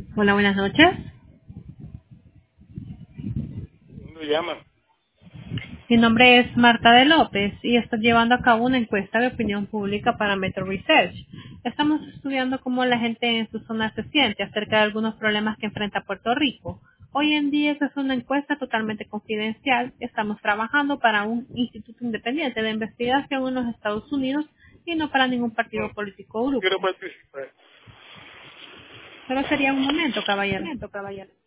Hola, buenas noches. ¿Dónde llaman? Mi nombre es Marta de López y estoy llevando a cabo una encuesta de opinión pública para Metro Research. Estamos estudiando cómo la gente en su zona se siente acerca de algunos problemas que enfrenta Puerto Rico. Hoy en día esta es una encuesta totalmente confidencial. Estamos trabajando para un instituto independiente de investigación en los Estados Unidos y no para ningún No, partido político o no quiero grupo. participar. Solo sería un momento, caballero.